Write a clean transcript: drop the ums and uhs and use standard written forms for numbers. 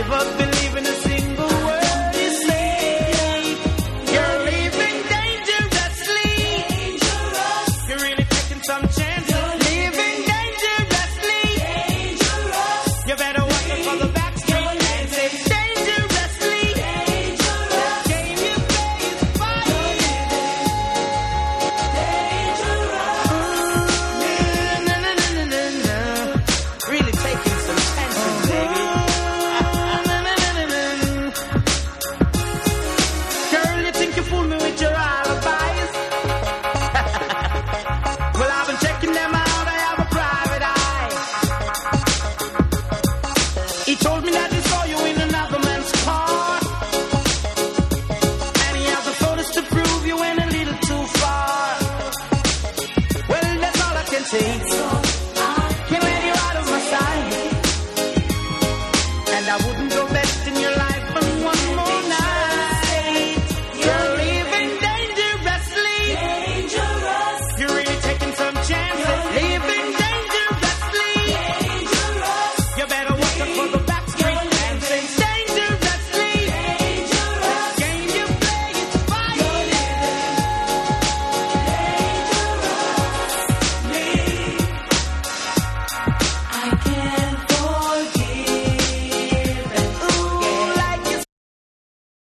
give up believing a single word you say. You're living dangerously. You're really taking some chances. Living dangerously. You better watch out for the backstreet dances. Dangerously. The game you play is fire. Really taking some chances, baby. Girl, you think you fooled me with your alibis? Well, I've been checking them out. I have a private eye. He told me that he saw you in another man's car, and he has the photos to prove you went a little too far. Well, that's all I can say.